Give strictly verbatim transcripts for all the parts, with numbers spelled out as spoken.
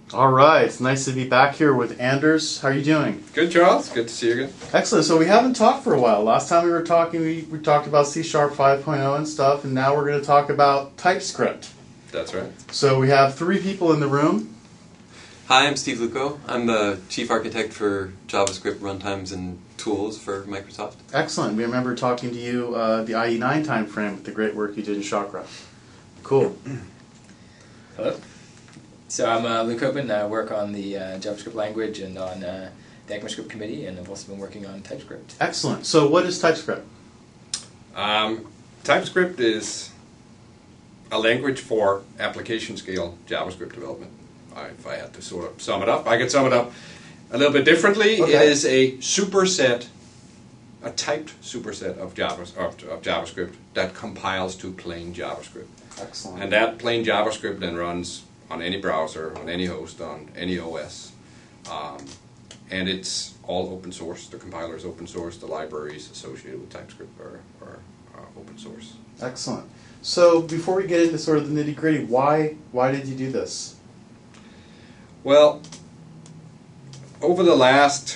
All right, it's nice to be back here with Anders. How are you doing? Good, Charles. Good to see you again. Excellent. So we haven't talked for a while. Last time we were talking, we, we talked about C Sharp five point oh and stuff, and now we're going to talk about TypeScript. That's right. So we have three people in the room. Hi, I'm Steve Luco. I'm the Chief Architect for JavaScript runtimes and tools for Microsoft. Excellent. We remember talking to you uh, the I E nine timeframe with the great work you did in Chakra. Cool. Hello. So I'm uh, Luke Copen. I work on the uh, JavaScript language and on uh, the ECMAScript committee, and I've also been working on TypeScript. Excellent. So what is TypeScript? Um, TypeScript is a language for application scale JavaScript development. I, if I had to sort of sum it up, I could sum it up a little bit differently. Okay. It is a superset, a typed superset of, Java, of, of JavaScript that compiles to plain JavaScript. Excellent. And that plain JavaScript then runs on any browser, on any host, on any O S. Um, and it's all open source. The compiler is open source. The libraries associated with TypeScript are, are uh, open source. Excellent. So before we get into sort of the nitty-gritty, why why did you do this? Well, over the last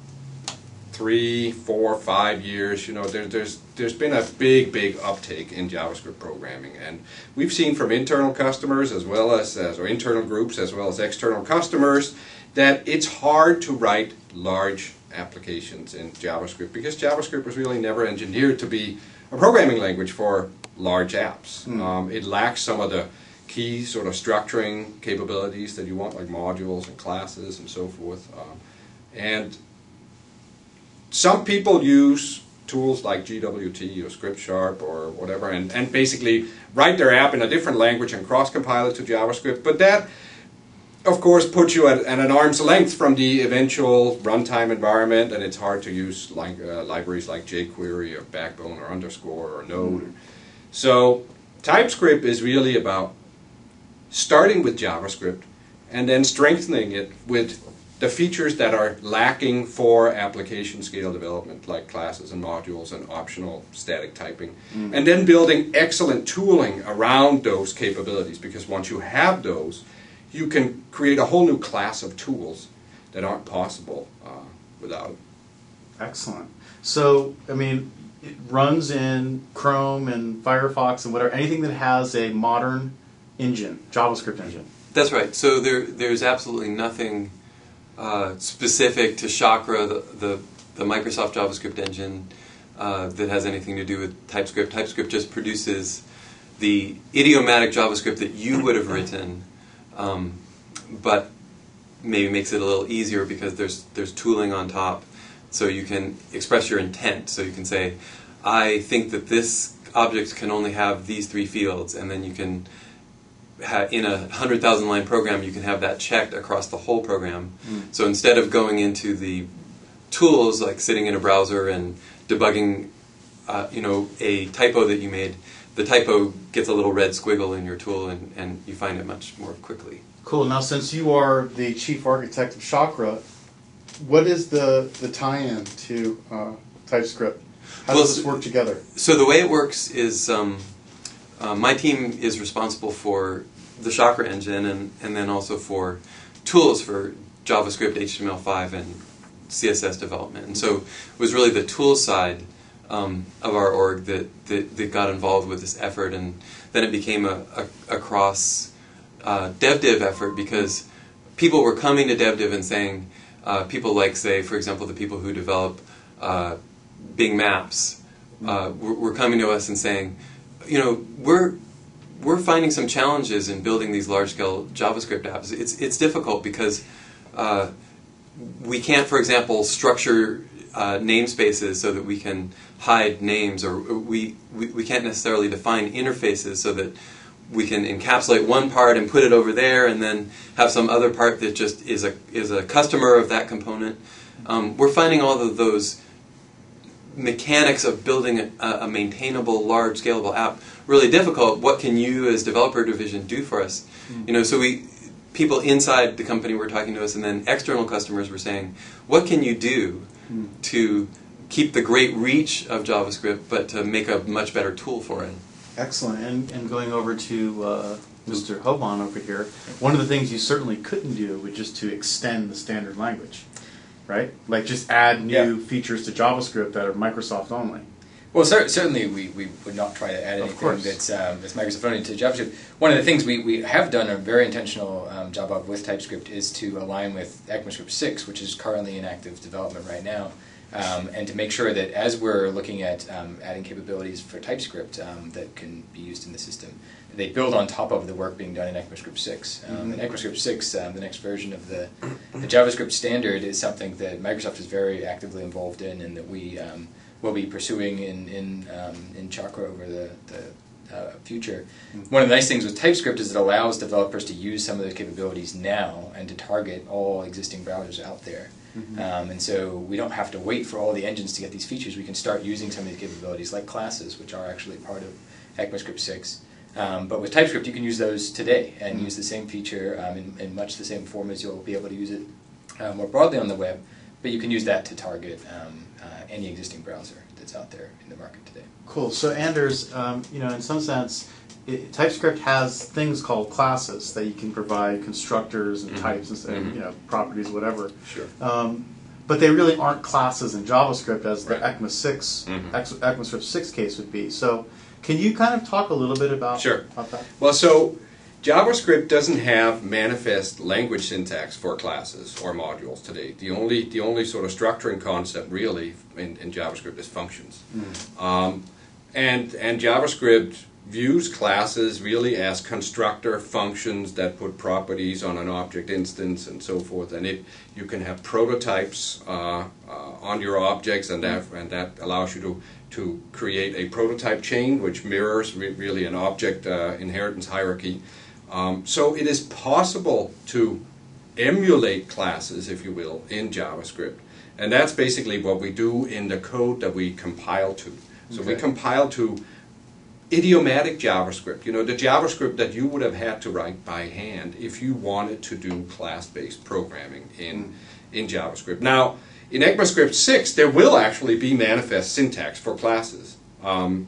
three, four, five years, you know, there, there's there's been a big, big uptake in JavaScript programming, and we've seen from internal customers as well as, as or internal groups as well as external customers that it's hard to write large applications in JavaScript because JavaScript was really never engineered to be a programming language for large apps. Mm. Um, it lacks some of the key sort of structuring capabilities that you want, like modules and classes and so forth. Um, and some people use tools like G W T or ScriptSharp or whatever and, and basically write their app in a different language and cross-compile it to JavaScript. But that, of course, puts you at, at an arm's length from the eventual runtime environment, and it's hard to use like, uh, libraries like jQuery or Backbone or Underscore or Node. Mm-hmm. So TypeScript is really about starting with JavaScript and then strengthening it with the features that are lacking for application scale development, like classes and modules and optional static typing, mm. and then building excellent tooling around those capabilities, because once you have those, you can create a whole new class of tools that aren't possible uh, without it. Excellent. So, I mean, it runs in Chrome and Firefox and whatever, anything that has a modern engine, JavaScript engine. That's right. So there, there's absolutely nothing uh, specific to Chakra, the, the, the Microsoft JavaScript engine, uh, that has anything to do with TypeScript. TypeScript just produces the idiomatic JavaScript that you would have written, um, but maybe makes it a little easier because there's there's tooling on top, so you can express your intent. So you can say, I think that this object can only have these three fields, and then you can in a one hundred thousand line program, you can have that checked across the whole program. Mm. So instead of going into the tools, like sitting in a browser and debugging uh, you know, a typo that you made, the typo gets a little red squiggle in your tool, and, and you find it much more quickly. Cool. Now, since you are the chief architect of Chakra, what is the, the tie-in to uh, TypeScript? How well, does this work together? So the way it works is um, Uh, my team is responsible for the Chakra engine and, and then also for tools for JavaScript, H T M L five, and C S S development. And so it was really the tool side um, of our org that, that, that got involved with this effort, and then it became a, a, a cross uh, DevDiv effort because people were coming to DevDiv and saying, uh, people like, say, for example, the people who develop uh, Bing Maps uh, were, were coming to us and saying, you know, we're we're finding some challenges in building these large-scale JavaScript apps. It's it's difficult because uh, we can't, for example, structure uh, namespaces so that we can hide names, or we, we we can't necessarily define interfaces so that we can encapsulate one part and put it over there, and then have some other part that just is a is a customer of that component. Um, we're finding all of those mechanics of building a, a maintainable, large, scalable app really difficult. What can you, as developer division, do for us? Mm. You know, so we people inside the company were talking to us, and then external customers were saying, "What can you do mm. to keep the great reach of JavaScript, but to make a much better tool for it?" Excellent. And and going over to uh, Mister Hoban over here, one of the things you certainly couldn't do was just to extend the standard language, right? Like just add new Yeah. features to JavaScript that are Microsoft only. Well, cer- certainly we, we would not try to add Of anything course. that's, um, that's Microsoft only to JavaScript. One of the things we, we have done a very intentional um, job of with TypeScript is to align with ECMAScript six, which is currently in active development right now, um, and to make sure that as we're looking at um, adding capabilities for TypeScript um, that can be used in the system, they build on top of the work being done in ECMAScript six. Um, Mhm. And ECMAScript six, um, the next version of the, the JavaScript standard, is something that Microsoft is very actively involved in and that we um, will be pursuing in in um, in Chakra over the, the uh, future. Mm-hmm. One of the nice things with TypeScript is it allows developers to use some of those capabilities now and to target all existing browsers out there. Mhm. Um, and so we don't have to wait for all the engines to get these features. We can start using some of these capabilities, like classes, which are actually part of ECMAScript six. Um, but with TypeScript, you can use those today and Mhm. use the same feature um, in, in much the same form as you'll be able to use it uh, more broadly on the web. But you can use that to target um, uh, any existing browser that's out there in the market today. Cool. So Anders, um, you know, in some sense, it, TypeScript has things called classes that you can provide constructors and Mhm. types and, and Mhm. you know properties, whatever. Sure. Um, but they really aren't classes in JavaScript as the Right. ECMA six, Mhm. Ex- ECMAScript six case would be. So, can you kind of talk a little bit about Sure. about that? Well, so JavaScript doesn't have manifest language syntax for classes or modules today. The only the only sort of structuring concept really in, in JavaScript is functions. Um, and and JavaScript views classes really as constructor functions that put properties on an object instance and so forth. And it you can have prototypes uh, uh, on your objects, and that and that allows you to to create a prototype chain which mirrors re- really an object uh, inheritance hierarchy. Um, so it is possible to emulate classes, if you will, in JavaScript. And that's basically what we do in the code that we compile to. So we Okay. compile to idiomatic JavaScript, you know, the JavaScript that you would have had to write by hand if you wanted to do class-based programming in, in JavaScript. Now, in ECMAScript six, there will actually be manifest syntax for classes. Um,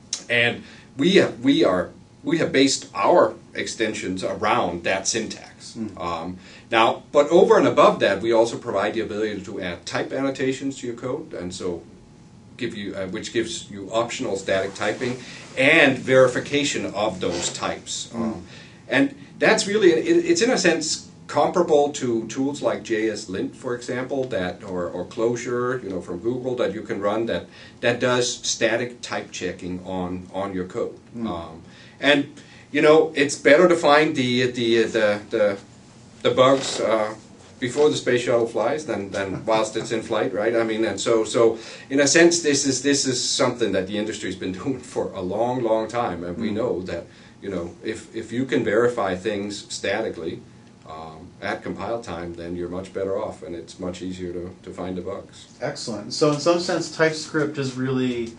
and we have, we are we have based our extensions around that syntax. Um, now, but over and above that, we also provide the ability to add type annotations to your code, and so give you uh, which gives you optional static typing and verification of those types. Um, and that's really it, it's in a sense comparable to tools like J S lint, for example, that or, or Clojure, you know, from Google, that you can run that that does static type checking on on your code. Um, and you know, it's better to find the the the the, the bugs uh, before the space shuttle flies than, than whilst it's in flight, right? I mean, and so so in a sense, this is this is something that the industry's been doing for a long, long time, and we know that you know if if you can verify things statically um, at compile time, then you're much better off, and it's much easier to to find the bugs. Excellent. So in some sense, TypeScript is really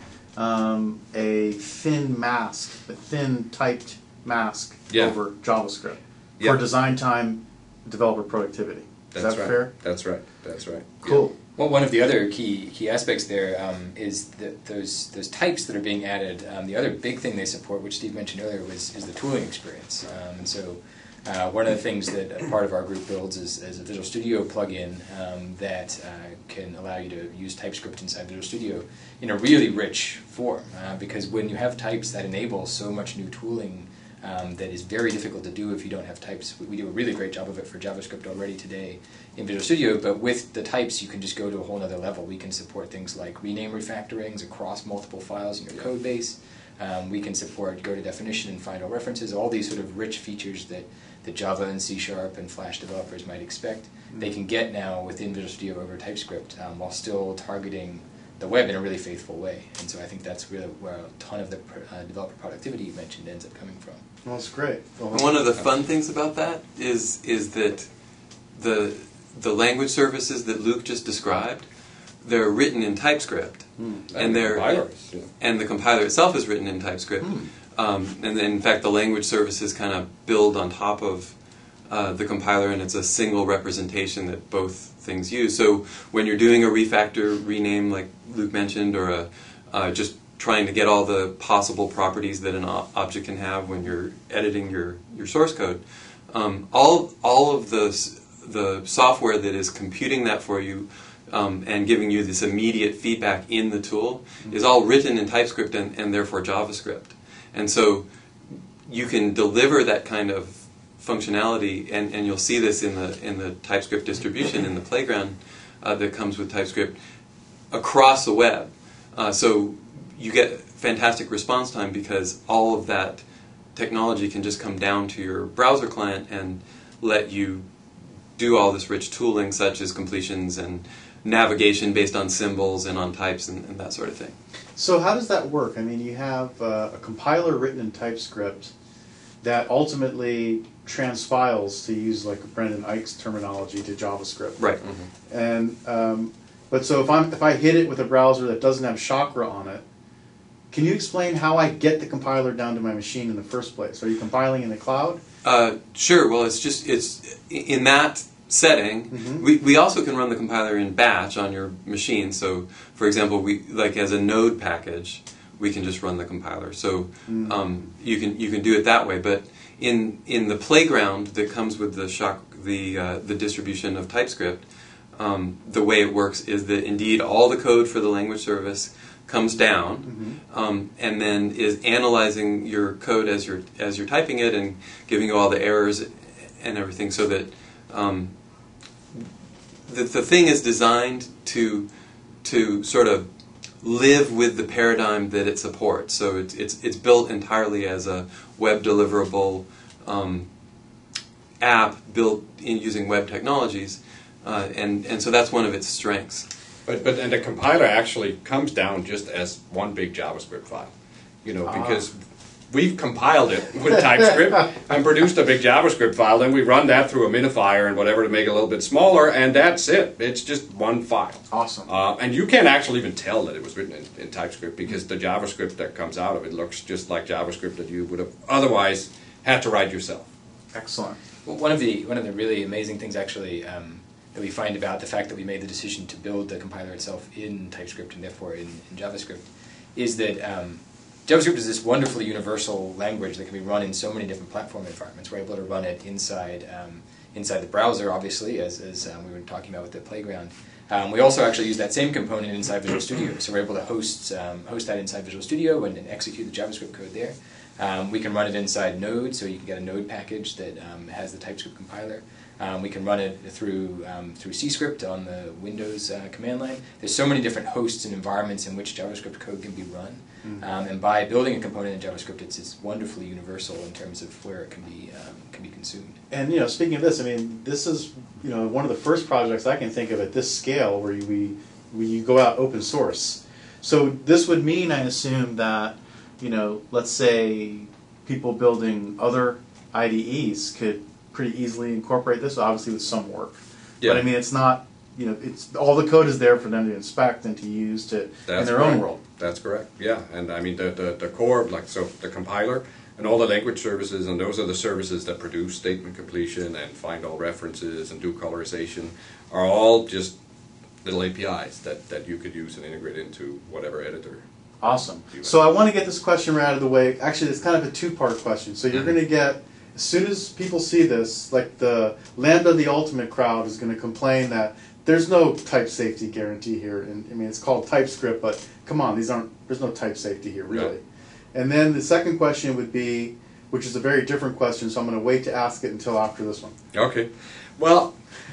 um, a thin mask, a thin typed mask Yeah. over JavaScript Yeah. for design time, developer productivity. Is That's that right. fair? That's right. That's right. Cool. Well, one of the other key key aspects there um, is that those those types that are being added. Um, the other big thing they support, which Steve mentioned earlier, was is the tooling experience. Um, and so, uh, one of the things that a part of our group builds is, is a Visual Studio plugin um, that uh, can allow you to use TypeScript inside Visual Studio in a really rich form. Uh, because when you have types, that enables so much new tooling. Um, that is very difficult to do if you don't have types. We, we do a really great job of it for JavaScript already today in Visual Studio, but with the types you can just go to a whole other level. We can support things like rename refactorings across multiple files in your code base. Um, we can support go to definition and find all references, all these sort of rich features that, that Java and C Sharp and Flash developers might expect. Mm-hmm. They can get now within Visual Studio over TypeScript um, while still targeting the web in a really faithful way. And so I think that's really where a ton of the uh, developer productivity you mentioned ends up coming from. Well, that's great. Well, And one of the fun things about that is is that the the language services that Luke just described, they're written in TypeScript, And and they're compilers, yeah. and the compiler itself is written in TypeScript. Um, and then, in fact, the language services kind of build on top of uh, the compiler, and it's a single representation that both things use. So when you're doing a refactor, rename, like Luke mentioned, or a uh, just trying to get all the possible properties that an o- object can have when you're editing your, your source code. Um, all all of the s- the software that is computing that for you um, and giving you this immediate feedback in the tool is all written in TypeScript and, and therefore JavaScript. And so you can deliver that kind of functionality, and, and you'll see this in the in the TypeScript distribution in the playground uh, that comes with TypeScript across the web. Uh, so you get fantastic response time because all of that technology can just come down to your browser client and let you do all this rich tooling such as completions and navigation based on symbols and on types and, and that sort of thing. So how does that work? I mean, you have uh, a compiler written in TypeScript that ultimately transpiles, to use like Brendan Eich's terminology, to JavaScript. Right. Mm-hmm. And um, but so if I'm if I hit it with a browser that doesn't have Chakra on it, can you explain how I get the compiler down to my machine in the first place? Are you compiling in the cloud? Uh, sure. Well, it's just it's in that setting. Mhm. We we also can run the compiler in batch on your machine. So, for example, we like as a node package, we can just run the compiler. So Mm. um, you can you can do it that way. But in in the playground that comes with the shock the uh, the distribution of TypeScript, um, the way it works is that indeed all the code for the language service comes down, Mm-hmm. um, and then is analyzing your code as you're as you're typing it and giving you all the errors and everything, so that um, the the thing is designed to to sort of live with the paradigm that it supports. So it's it's it's built entirely as a web deliverable um, app built in using web technologies, uh, and and so that's one of its strengths. But but and the compiler actually comes down just as one big JavaScript file, you know, Ah. because we've compiled it with TypeScript and produced a big JavaScript file. Then we run that through a minifier and whatever to make it a little bit smaller, and that's it. It's just one file. Awesome. Uh, and you can't actually even tell that it was written in, in TypeScript because the JavaScript that comes out of it looks just like JavaScript that you would have otherwise had to write yourself. Excellent. Well, one of the one of the really amazing things actually um, that we find about the fact that we made the decision to build the compiler itself in TypeScript and therefore in, in JavaScript is that um, JavaScript is this wonderfully universal language that can be run in so many different platform environments. We're able to run it inside um, inside the browser, obviously, as, as um, we were talking about with the playground. Um, we also actually use that same component inside Visual Studio, so we're able to host um, host that inside Visual Studio and, and execute the JavaScript code there. Um, we can run it inside Node, so you can get a Node package that um, has the TypeScript compiler. Um, we can run it through um, through C-Script on the Windows uh, command line. There's so many different hosts and environments in which JavaScript code can be run. Mm. Um, and by building a component in JavaScript, it's, it's wonderfully universal in terms of where it can be um, can be consumed. And you know, speaking of this, I mean, this is you know one of the first projects I can think of at this scale where you, we we you go out open source. So this would mean, I assume, that you know, let's say people building other I D Es could pretty easily incorporate this, obviously with some work. Yeah. But I mean, it's not you know, it's all the code is there for them to inspect and to use to in That's their correct. own world. That's correct. Yeah, and I mean the, the the core, like so, the compiler and all the language services, and those are the services that produce statement completion and find all references and do colorization, are all just little A P Is that, that you could use and integrate into whatever editor. Awesome. You So I want to get this question right out of the way. Actually, it's kind of a two-part question. So you're Mhm. going to get, as soon as people see this, like the Lambda the Ultimate crowd is going to complain that there's no type safety guarantee here. And I mean, it's called TypeScript, but come on, these aren't. There's no type safety here, really. And then the second question would be, which is a very different question, so I'm going to wait to ask it until after this one. Okay. Well,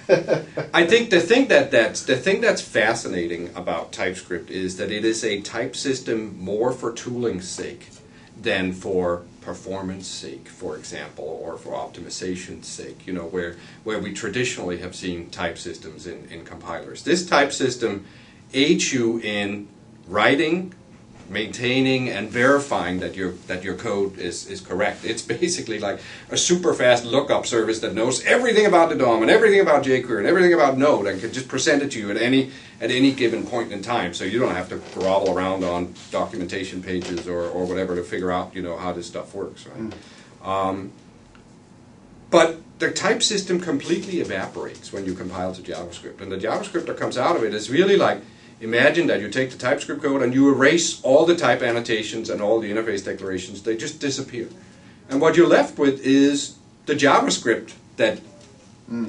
I think the thing that that's the thing that's fascinating about TypeScript is that it is a type system more for tooling's sake than for performance sake, for example, or for optimization's sake. You know, where where we traditionally have seen type systems in, in compilers. This type system aids you in writing, maintaining, and verifying that your that your code is, is correct. It's basically like a super fast lookup service that knows everything about the D O M and everything about jQuery and everything about Node and can just present it to you at any at any given point in time. So you don't have to grovel around on documentation pages or, or whatever to figure out, you know, how this stuff works, right? Mm. Um, but the type system completely evaporates when you compile to JavaScript, and the JavaScript that comes out of it is really like imagine that you take the TypeScript code and you erase all the type annotations and all the interface declarations. They just disappear. And what you're left with is the JavaScript that mm.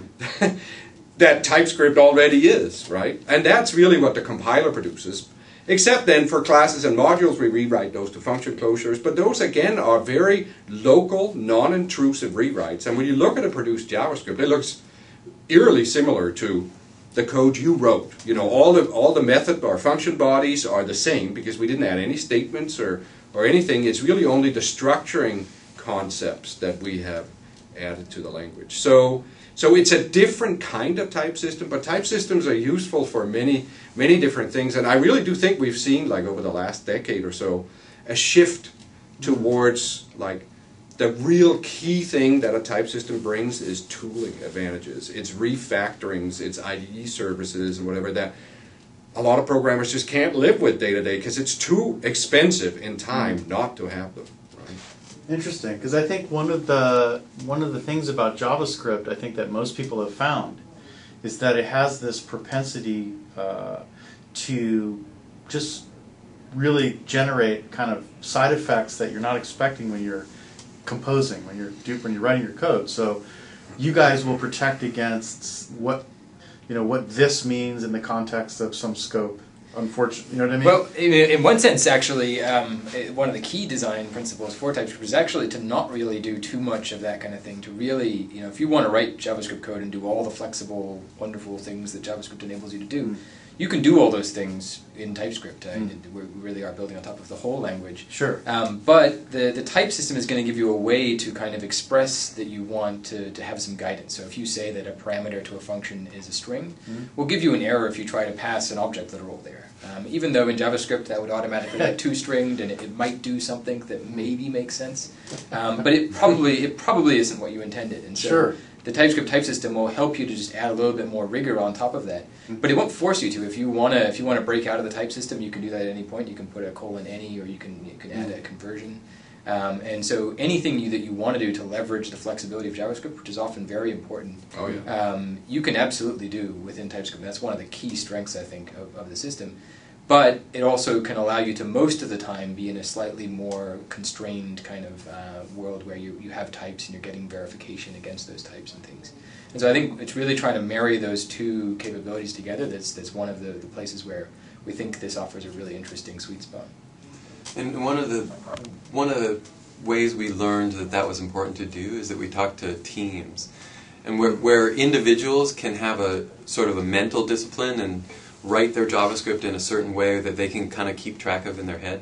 that TypeScript already is, right? And that's really what the compiler produces. Except then for classes and modules, we rewrite those to function closures. But those, again, are very local, non-intrusive rewrites. And when you look at a produced JavaScript, it looks eerily similar to the code you wrote. You know, all the all the method or function bodies are the same because we didn't add any statements or, or anything. It's really only the structuring concepts that we have added to the language. So, so it's a different kind of type system, but type systems are useful for many, many different things. And I really do think we've seen, like over the last decade or so, a shift towards like the real key thing that a type system brings is tooling advantages. It's refactorings, it's I D E services and whatever that a lot of programmers just can't live with day to day because it's too expensive in time not to have them. Right? Interesting, because I think one of the one of the things about JavaScript I think that most people have found is that it has this propensity uh, to just really generate kind of side effects that you're not expecting when you're composing, when you're do, when you're writing your code. So you guys will protect against what you know what this means in the context of some scope. Unfortunately, you know what I mean? Well, in, in one sense, actually, um, one of the key design principles for TypeScript is actually to not really do too much of that kind of thing. To really, you know, if you want to write JavaScript code and do all the flexible, wonderful things that JavaScript enables you to do, mm. you can do all those things in TypeScript. Uh, mm. We really are building on top of the whole language. Sure. Um, but the, the type system is going to give you a way to kind of express that you want to, to have some guidance. So if you say that a parameter to a function is a string, mm. we'll give you an error if you try to pass an object literal there. Um, even though in JavaScript that would automatically get two-stringed and it, it might do something that maybe makes sense, um, but it probably it probably isn't what you intended. And so sure. the TypeScript type system will help you to just add a little bit more rigor on top of that, but it won't force you to. If you want to, if you want to break out of the type system, you can do that at any point. You can put a colon any, or you can you can add a conversion. Um, and so anything you, that you want to do to leverage the flexibility of JavaScript, which is often very important, oh, yeah. um, you can absolutely do within TypeScript. That's one of the key strengths, I think, of, of the system. But it also can allow you to, most of the time, be in a slightly more constrained kind of uh, world where you, you have types and you're getting verification against those types and things. And so I think it's really trying to marry those two capabilities together that's, that's one of the, the places where we think this offers a really interesting sweet spot. And one of the one of the ways we learned that that was important to do is that we talked to teams, and where where individuals can have a sort of a mental discipline and write their JavaScript in a certain way that they can kind of keep track of in their head.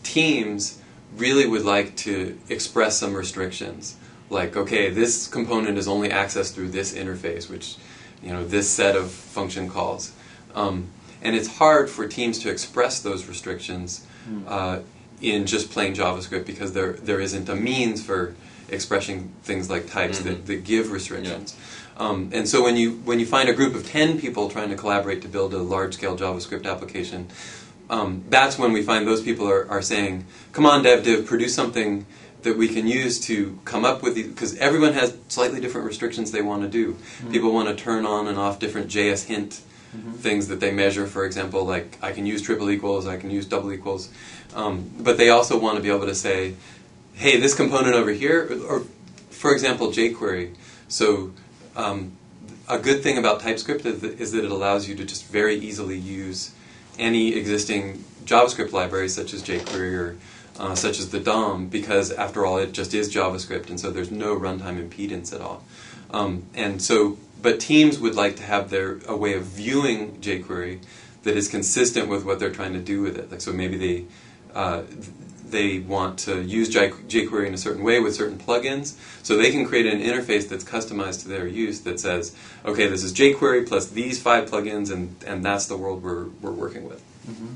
Teams really would like to express some restrictions, like, okay, this component is only accessed through this interface, which, you know, this set of function calls, um, and it's hard for teams to express those restrictions uh, in just plain JavaScript because there there isn't a means for expressing things like types mm-hmm. that, that give restrictions. Yeah. Um, and so when you when you find a group of ten people trying to collaborate to build a large-scale JavaScript application, um, that's when we find those people are, are saying, come on, dev div, produce something that we can use to come up with these, because everyone has slightly different restrictions they want to do. Mm-hmm. People want to turn on and off different J S hint Mm-hmm. things that they measure, for example, like I can use triple equals, I can use double equals, um, but they also want to be able to say, hey, this component over here, or, or for example, jQuery. So um, a good thing about TypeScript is that, is that it allows you to just very easily use any existing JavaScript libraries such as jQuery or uh, such as the D O M, because after all, it just is JavaScript, and so there's no runtime impedance at all. Um, and so But teams would like to have their a way of viewing jQuery that is consistent with what they're trying to do with it. Like, so maybe they uh, they want to use jQuery in a certain way with certain plugins, so they can create an interface that's customized to their use that says, okay, this is jQuery plus these five plugins, and, and that's the world we're we're working with. Mm-hmm.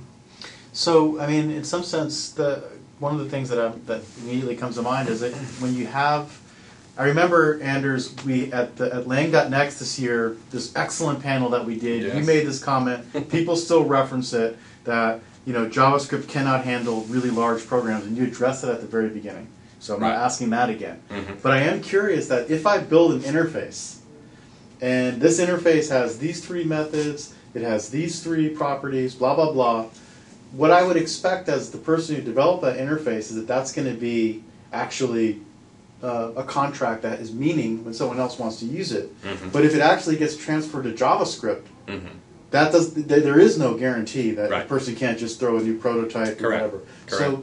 So, I mean, in some sense, the one of the things that I, that immediately comes to mind is that when you have I remember, Anders, we at the at Lang dot Next this year, this excellent panel that we did. Yes. You made this comment. People still reference it that you know JavaScript cannot handle really large programs, and you addressed it at the very beginning. So I'm right. not asking that again. Mm-hmm. But I am curious that if I build an interface, and this interface has these three methods, it has these three properties, blah, blah, blah. What I would expect as the person who developed that interface is that that's going to be actually uh, a contract that is meaning when someone else wants to use it. Mm-hmm. But if it actually gets transferred to JavaScript, Mm-hmm. that does th- there is no guarantee that Right. the person can't just throw a new prototype or Correct. whatever. Correct. So,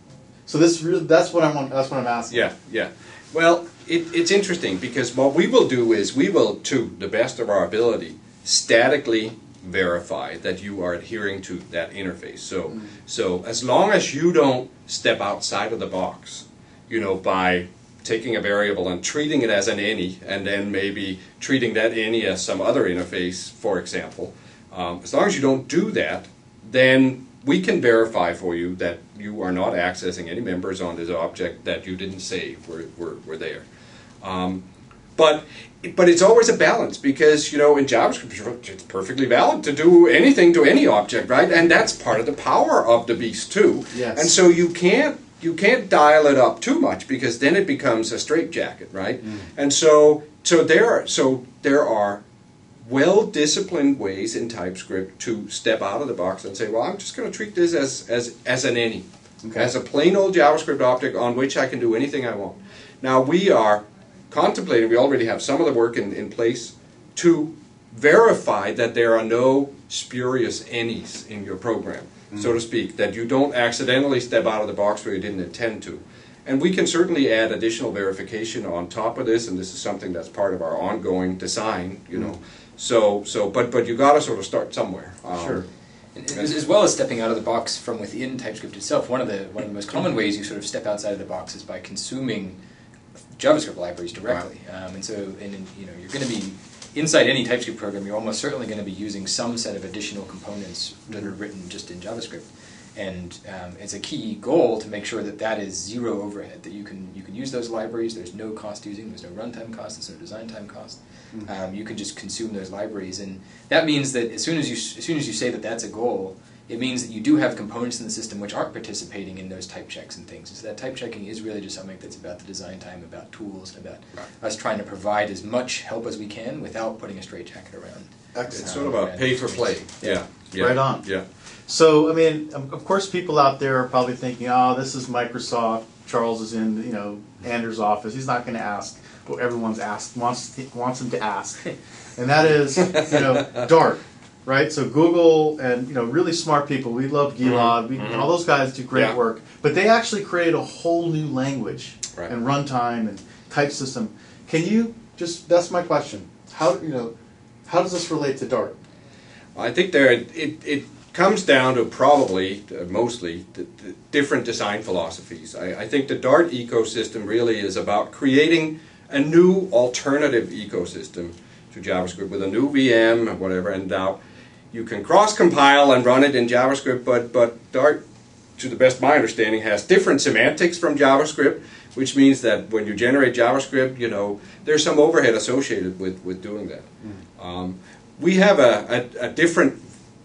so this really, that's what I'm that's what I'm asking. Yeah, yeah. Well, it, it's interesting because what we will do is we will, to the best of our ability, statically verify that you are adhering to that interface. So, Mm. so as long as you don't step outside of the box, you know, by taking a variable and treating it as an any, and then maybe treating that any as some other interface, for example, um, as long as you don't do that, then we can verify for you that you are not accessing any members on this object that you didn't say were, were, were there. Um, but but it's always a balance because, you know, in JavaScript it's perfectly valid to do anything to any object, right? And that's part of the power of the beast too. Yes. And so you can't you can't dial it up too much because then it becomes a straitjacket, right? Mm. And so so there are so there are well-disciplined ways in TypeScript to step out of the box and say, well, I'm just going to treat this as, as, as an any, Okay. as a plain old JavaScript object on which I can do anything I want. Now, we are contemplating, we already have some of the work in, in place to verify that there are no spurious any's in your program, so to speak, that you don't accidentally step out of the box where you didn't intend to. And we can certainly add additional verification on top of this, and this is something that's part of our ongoing design, you know. So, so, but, but you got to sort of start somewhere. Um, Sure. And as, as well as stepping out of the box from within TypeScript itself, one of the one of the most common ways you sort of step outside of the box is by consuming JavaScript libraries directly. Um, and so, and, and you know, you're going to be inside any TypeScript program. You're almost certainly going to be using some set of additional components that are written just in JavaScript. And um, it's a key goal to make sure that that is zero overhead. That you can you can use those libraries. There's no cost using. There's no runtime cost. There's no design time cost. Um, you can just consume those libraries, and that means that as soon as you as soon as you say that that's a goal, it means that you do have components in the system which aren't participating in those type checks and things. And so that type checking is really just something that's about the design time, about tools, and about Right. us trying to provide as much help as we can without putting a straitjacket around. Excellent. It's sort of a pay for play. Yeah. yeah. Right on. Yeah. So, I mean, um, of course, people out there are probably thinking, "Oh, this is Microsoft. Charles is in, you know, Anders' office. He's not going to ask what everyone's asked wants to, wants him to ask," and that is, you know, Dart, right? So Google and you know, really smart people. We love Gilad. We, Mhm. all those guys do great Yeah. work, but they actually created a whole new language Right. and runtime and type system. Can you just? That's my question. How you know? How does this relate to Dart? I think there it, it comes down to probably, uh, mostly, the, the different design philosophies. I, I think the Dart ecosystem really is about creating a new alternative ecosystem to JavaScript with a new V M or whatever, and now you can cross-compile and run it in JavaScript, but, but Dart, to the best of my understanding, has different semantics from JavaScript, which means that when you generate JavaScript, you know, there's some overhead associated with, with doing that. Mm. Um, we have a, a, a different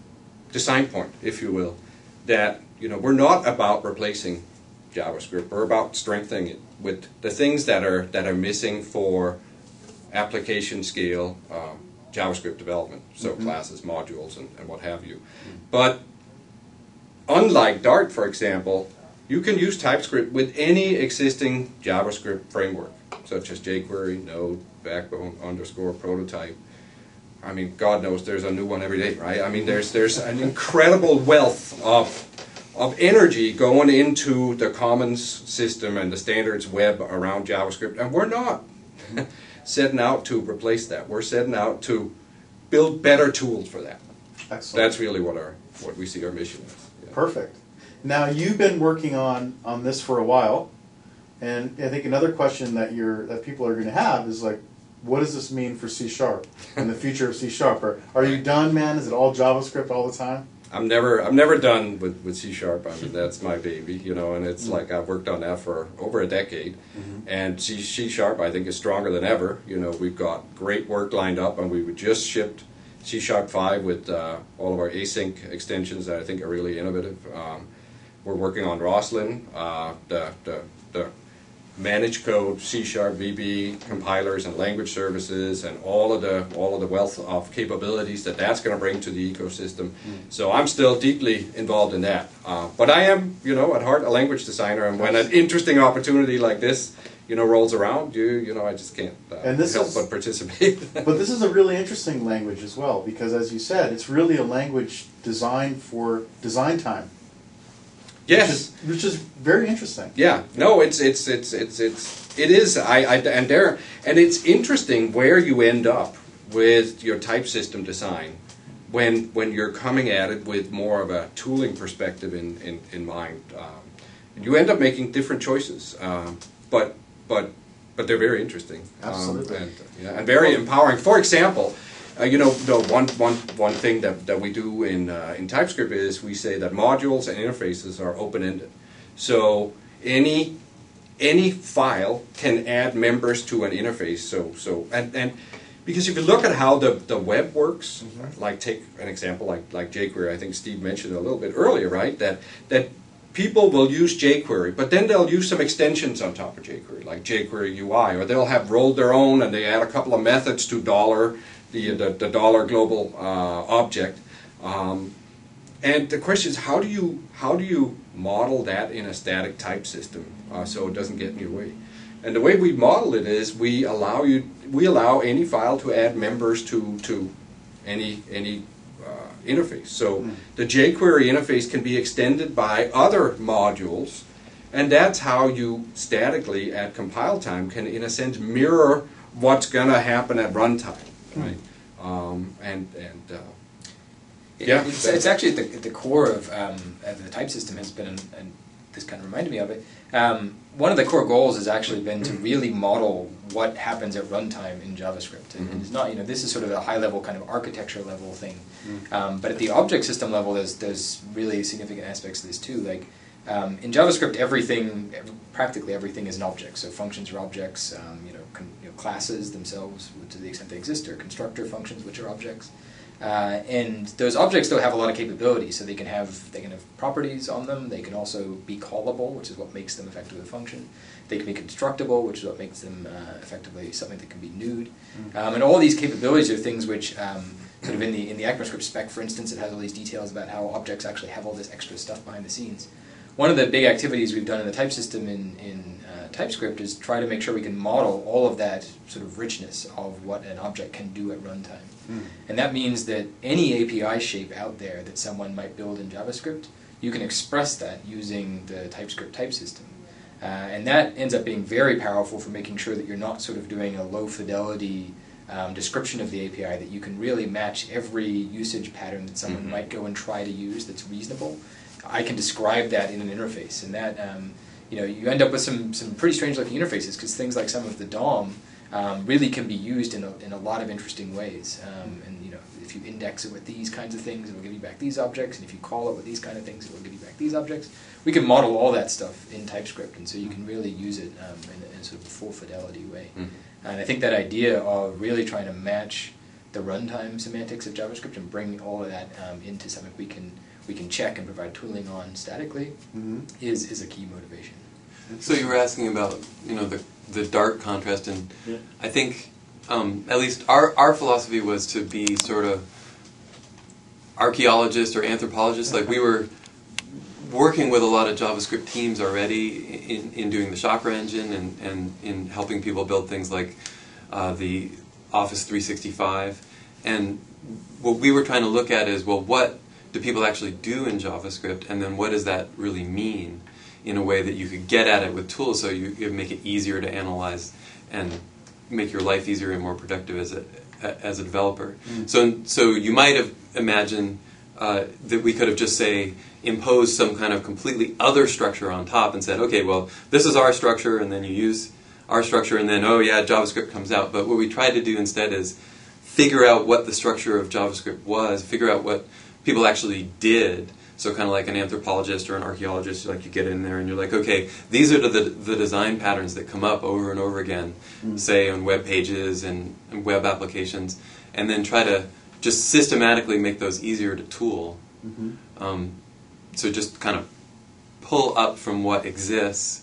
design point, if you will, that, you know, we're not about replacing JavaScript. We're about strengthening it with the things that are that are missing for application scale um, JavaScript development, so Mm-hmm. classes, modules, and, and what have you. But unlike Dart, for example, you can use TypeScript with any existing JavaScript framework, such as jQuery, Node, Backbone, underscore, Prototype. I mean, God knows there's a new one every day, right? I mean, there's there's an incredible wealth of of energy going into the commons system and the standards web around JavaScript, and we're not setting out to replace that. We're setting out to build better tools for that. Excellent. That's really what our what we see our mission as. Yeah. Perfect. Now you've been working on, on this for a while, and I think another question that you're that people are going to have is like, what does this mean for C Sharp and the future of C Sharp? Are, are you done, man? Is it all JavaScript all the time? I'm never I'm never done with, with C Sharp. I mean, that's my baby, you know, and it's like I've worked on that for over a decade. Mm-hmm. And C, C Sharp, I think, is stronger than ever. You know, we've got great work lined up, and we just shipped C Sharp five with uh, all of our async extensions that I think are really innovative. Um, we're working on Roslyn, uh, the, the, the managed code, C Sharp, V B, compilers, and language services, and all of the all of the wealth of capabilities that that's going to bring to the ecosystem. Mm. So I'm still deeply involved in that. Uh, but I am, you know, at heart a language designer, and when an interesting opportunity like this, you know, rolls around, you you know, I just can't uh, and this help is, but participate. But this is a really interesting language as well, because as you said, it's really a language designed for design time. Yes, which is, which is very interesting. Yeah, no, it's it's it's it's it's it is. I, I and there and it's interesting where you end up with your type system design when when you're coming at it with more of a tooling perspective in in, in mind. Um, you end up making different choices, um, but but but they're very interesting. Absolutely, um, and, yeah, and very empowering. For example. Uh, you know, the one, one, one thing that, that we do in, uh, in TypeScript is we say that modules and interfaces are open-ended. So any, any file can add members to an interface. So, so and, and because if you look at how the, the web works, mm-hmm. like take an example like, like jQuery, I think Steve mentioned a little bit earlier, right? That, that people will use jQuery, but then they'll use some extensions on top of jQuery, like jQuery U I, or they'll have rolled their own and they add a couple of methods to dollar, The, the, the dollar global uh, object, um, and the question is how do you how do you model that in a static type system uh, so it doesn't get in your way? And the way we model it is we allow you we allow any file to add members to to any any uh, interface. So mm. the jQuery interface can be extended by other modules, and that's how you statically at compile time can in a sense mirror what's going to happen at runtime. Right. Um, and and uh, yeah, it's, it's actually at the, at the core of, um, of the type system has been, and this kind of reminded me of it. Um, one of the core goals has actually been to really model what happens at runtime in JavaScript, and, mm-hmm. and it's not, you know, this is sort of a high level kind of architecture level thing, mm-hmm. um, but at the object system level, there's there's really significant aspects of this too. Like um, in JavaScript, everything, practically everything is an object. So functions are objects. Um, you know. Con You know, classes themselves, to the extent they exist, are constructor functions, which are objects, uh, and those objects though have a lot of capabilities. So they can have they can have properties on them. They can also be callable, which is what makes them effectively a function. They can be constructible, which is what makes them uh, effectively something that can be nude. Mm-hmm. um, and all these capabilities are things which, um, sort of in the in the ECMAScript spec, for instance, it has all these details about how objects actually have all this extra stuff behind the scenes. One of the big activities we've done in the type system in, in uh, TypeScript is try to make sure we can model all of that sort of richness of what an object can do at runtime. Mm. And that means that any A P I shape out there that someone might build in JavaScript, you can express that using the TypeScript type system. Uh, and that ends up being very powerful for making sure that you're not sort of doing a low fidelity um, description of the A P I, that you can really match every usage pattern that someone mm-hmm. might go and try to use that's reasonable. I can describe that in an interface, and that um, you know you end up with some some pretty strange looking interfaces, because things like some of the D O M um, really can be used in a, in a lot of interesting ways. Um, and you know if you index it with these kinds of things, it will give you back these objects, and if you call it with these kind of things, it will give you back these objects. We can model all that stuff in TypeScript, and so you can really use it um, in, a, in a sort of full fidelity way. Mm-hmm. And I think that idea of really trying to match the runtime semantics of JavaScript and bring all of that um, into something we can we can check and provide tooling on statically mm-hmm. is is a key motivation. So you were asking about you know the the dark contrast, and yeah. I think um, at least our our philosophy was to be sort of archaeologists or anthropologists. Like we were working with a lot of JavaScript teams already in in doing the Chakra engine and and in helping people build things like uh, the Office three sixty-five, and what we were trying to look at is, well, what do people actually do in JavaScript, and then what does that really mean in a way that you could get at it with tools, so you, you make it easier to analyze and make your life easier and more productive as a as a developer. Mm. So so you might have imagined uh, that we could have just say imposed some kind of completely other structure on top and said, okay, well, this is our structure, and then you use our structure, and then oh yeah, JavaScript comes out. But what we tried to do instead is figure out what the structure of JavaScript was, figure out what people actually did. So kind of like an anthropologist or an archaeologist, like you get in there and you're like, okay, these are the the design patterns that come up over and over again, mm-hmm. say on web pages and, and web applications, and then try to just systematically make those easier to tool. Mm-hmm. Um, so just kind of pull up from what exists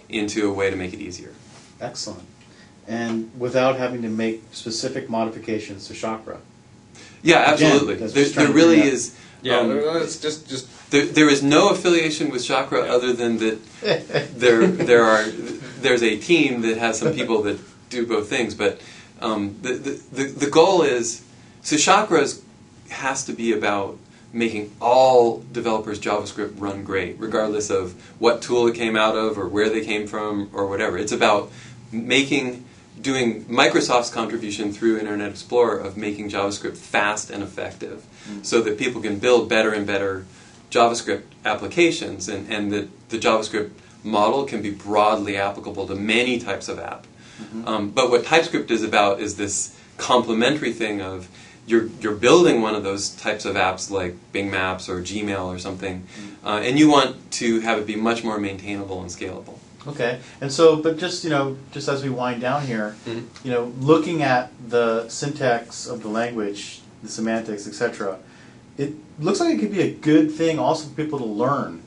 into a way to make it easier. Excellent. And without having to make specific modifications to Chakra. Yeah, absolutely. Again, that's there just trying there to really bring that- is. Yeah, um, it's just just There, there is no affiliation with Chakra Yeah. other than that there there are there's a team that has some people that do both things. But um, the, the the the goal is so Chakra has to be about making all developers' JavaScript run great, regardless of what tool it came out of or where they came from or whatever. It's about making doing Microsoft's contribution through Internet Explorer of making JavaScript fast and effective, mm-hmm. so that people can build better and better JavaScript applications, and, and that the JavaScript model can be broadly applicable to many types of app. Mm-hmm. Um, but what TypeScript is about is this complementary thing of you're, you're building one of those types of apps like Bing Maps or Gmail or something, mm-hmm. uh, and you want to have it be much more maintainable and scalable. Okay, and so, but just, you know, just as we wind down here, mm-hmm. you know, looking at the syntax of the language, the semantics, et cetera, it looks like it could be a good thing also for people to learn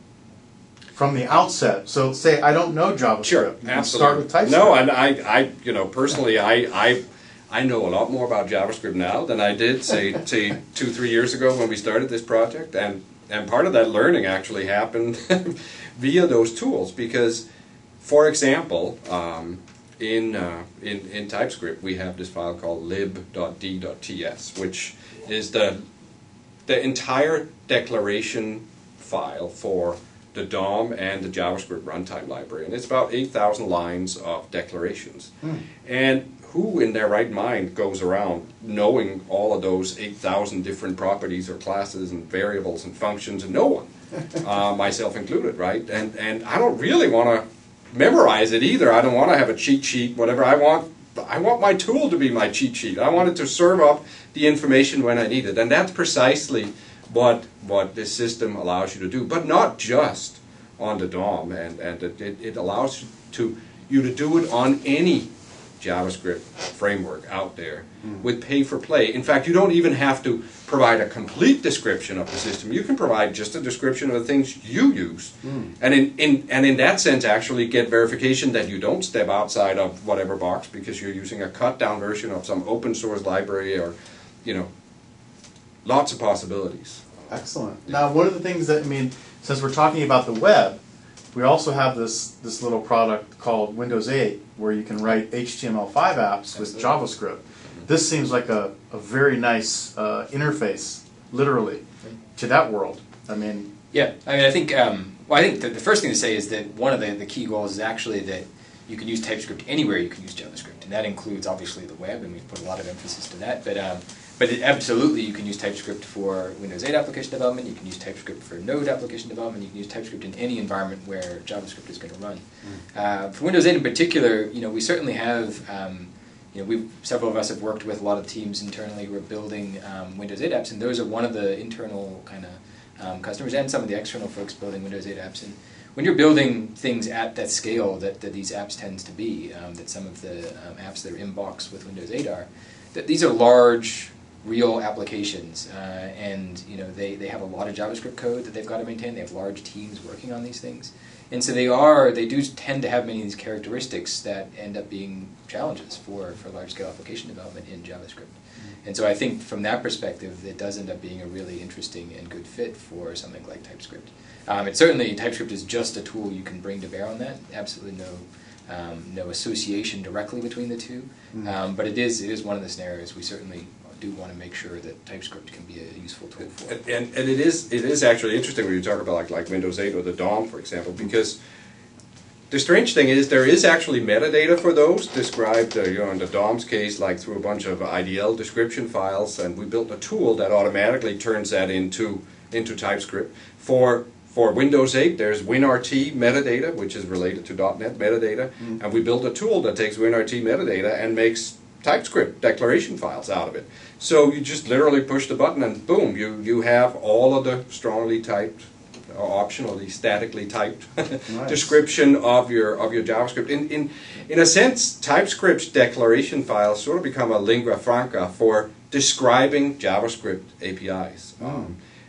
from the outset. So say I don't know JavaScript. Sure, you can absolutely. start with TypeScript. No, and I, I, you know, personally, I, I, I know a lot more about JavaScript now than I did, say, say two, three years ago when we started this project, and and part of that learning actually happened via those tools because, for example, um, in, uh, in in TypeScript we have this file called lib.d.ts, which is the the entire declaration file for the D O M and the JavaScript runtime library, and it's about eight thousand lines of declarations. Hmm. And who in their right mind goes around knowing all of those eight thousand different properties or classes and variables and functions? And no one, uh, myself included, right? And and I don't really want to memorize it either. I don't want to have a cheat sheet, whatever. I want I want my tool to be my cheat sheet. I want it to serve up the information when I need it, and that's precisely what what this system allows you to do. But not just on the D O M, and and it, it allows you to you to do it on any JavaScript framework out there mm. with pay for play. In fact, you don't even have to provide a complete description of the system. You can provide just a description of the things you use, mm. and in, in and in that sense, actually get verification that you don't step outside of whatever box because you're using a cut down version of some open source library, or you know, lots of possibilities. Excellent. Now, one of the things that I mean, since we're talking about the web, we also have this this little product called Windows eight, where you can write H T M L five apps with JavaScript. This seems like a, a very nice uh, interface, literally, to that world. I mean, yeah. I mean, I think um, well, I think the, the first thing to say is that one of the, the key goals is actually that you can use TypeScript anywhere you can use JavaScript, and that includes obviously the web, and we've put a lot of emphasis to that. But um, But it, absolutely, you can use TypeScript for Windows eight application development, you can use TypeScript for Node application development, you can use TypeScript in any environment where JavaScript is going to run. Mm. Uh, for Windows eight in particular, you know, we certainly have, um, you know, we've, several of us have worked with a lot of teams internally who are building um, Windows eight apps, and those are one of the internal kind of um, customers and some of the external folks building Windows eight apps. And when you're building things at that scale that, that these apps tends to be, um, that some of the um, apps that are in box with Windows eight are, that these are large, real applications, uh, and you know they, they have a lot of JavaScript code that they've got to maintain. They have large teams working on these things, and so they are they do tend to have many of these characteristics that end up being challenges for, for large scale application development in JavaScript. Mm-hmm. And so I think from that perspective, it does end up being a really interesting and good fit for something like TypeScript. Um, and certainly TypeScript is just a tool you can bring to bear on that. Absolutely no um, no association directly between the two, mm-hmm. um, but it is it is one of the scenarios we certainly do want to make sure that TypeScript can be a useful tool for. And, and, and it is it is actually interesting when you talk about like, like Windows eight or the D O M, for example, because the strange thing is there is actually metadata for those described, uh, you know, in the D O M's case, like through a bunch of I D L description files, and we built a tool that automatically turns that into into TypeScript. For for Windows eight, there's WinRT metadata, which is related to .NET metadata, mm. and we built a tool that takes WinRT metadata and makes TypeScript declaration files out of it. So you just literally push the button and boom, you, you have all of the strongly typed, or optionally statically typed nice. description of your of your JavaScript. In, in, in a sense, TypeScript's declaration files sort of become a lingua franca for describing JavaScript A P Is. Mm. Um,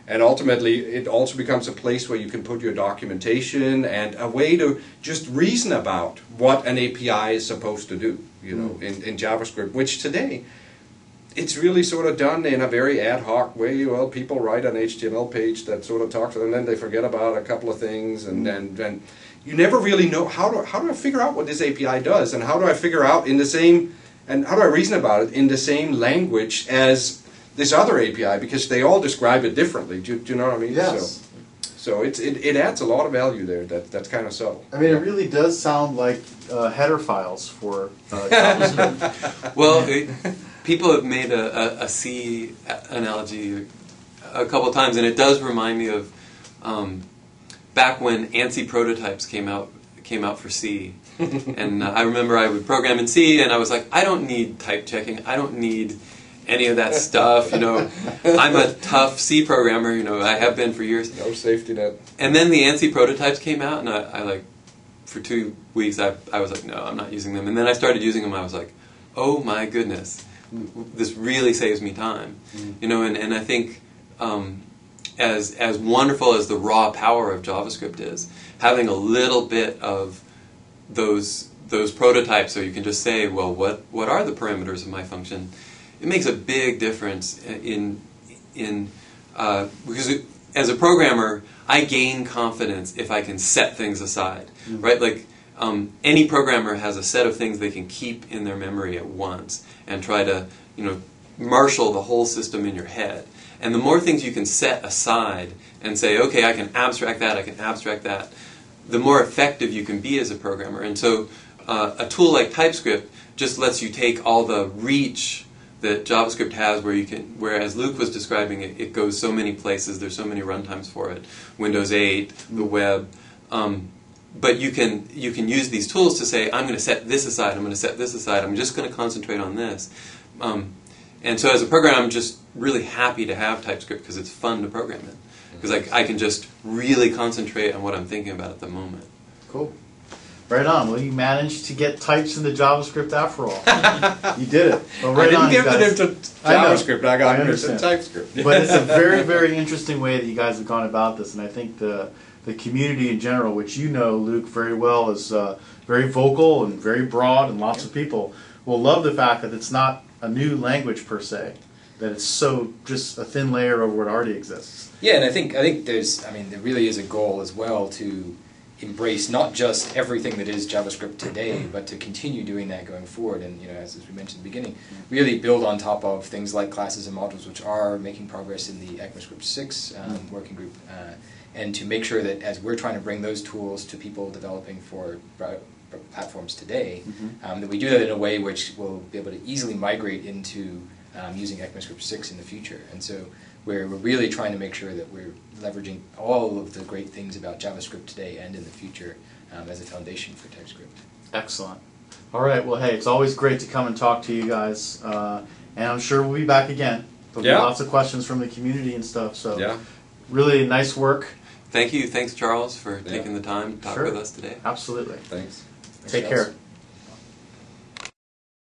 And ultimately, it also becomes a place where you can put your documentation and a way to just reason about what an A P I is supposed to do, you know, Mm. in, in JavaScript, which today, it's really sort of done in a very ad hoc way. Well, people write an H T M L page that sort of talks, and then they forget about a couple of things, and then then you never really know how do how do I figure out what this A P I does, and how do I figure out in the same, and how do I reason about it in the same language as this other A P I, because they all describe it differently. Do, you- do you know what I mean? Yes. So, so it's, it, it adds a lot of value there. That that's kind of subtle. I mean, it really does sound like uh, header files for uh, JavaScript. Well, it, people have made a, a, a C analogy a couple times, and it does remind me of um, back when ANSI prototypes came out came out for C. And uh, I remember I would program in C, and I was like, I don't need type checking. I don't need any of that stuff. You know, I'm a tough C programmer. You know, I have been for years. No safety net. And then the ANSI prototypes came out, and I, I like, for two weeks, I, I was like, no, I'm not using them. And then I started using them, and I was like, oh my goodness, this really saves me time. Mm. You know, and, and I think um, as as wonderful as the raw power of JavaScript is, having a little bit of those those prototypes, so you can just say, well, what what are the parameters of my function? It makes a big difference in in uh, because it, as a programmer, I gain confidence if I can set things aside, Mm. right? Like um, any programmer has a set of things they can keep in their memory at once and try to, you know, marshal the whole system in your head. And the more things you can set aside and say, okay, I can abstract that, I can abstract that, the more effective you can be as a programmer. And so uh, a tool like TypeScript just lets you take all the reach that JavaScript has, where you can, whereas Luke was describing it, it goes so many places, there's so many runtimes for it, Windows eight, the web, um, but you can you can use these tools to say, I'm going to set this aside, I'm going to set this aside, I'm just going to concentrate on this. Um, and so as a programmer, I'm just really happy to have TypeScript because it's fun to program in. Because I, I can just really concentrate on what I'm thinking about at the moment. Cool. Right on. Well, you managed to get types into JavaScript after all. You did it. Well, right I didn't on, you give guys. it into I know. JavaScript. I, got I it into understand. TypeScript. But it's a very, very interesting way that you guys have gone about this, and I think the the community in general, which you know, Luke, very well, is uh, very vocal and very broad, and lots of people will love the fact that it's not a new language per se, that it's so just a thin layer over what already exists. Yeah, and I think I think there's I mean there really is a goal as well to embrace not just everything that is JavaScript today, but to continue doing that going forward. And you know, as, as we mentioned at the beginning, really build on top of things like classes and modules, which are making progress in the ECMAScript six um, working group, uh, and to make sure that as we're trying to bring those tools to people developing for platforms today, Mm-hmm. um, that we do that in a way which will be able to easily migrate into um, using ECMAScript six in the future. And so we're, we're really trying to make sure that we're leveraging all of the great things about JavaScript today and in the future um, as a foundation for TypeScript. Excellent. All right. Well, hey, it's always great to come and talk to you guys, uh, and I'm sure we'll be back again. There'll Yeah. be lots of questions from the community and stuff. So, Yeah. really nice work. Thank you. Thanks, Charles, for Yeah. taking the time to talk Sure. with us today. Absolutely. Thanks. Thanks, Take Charles. care.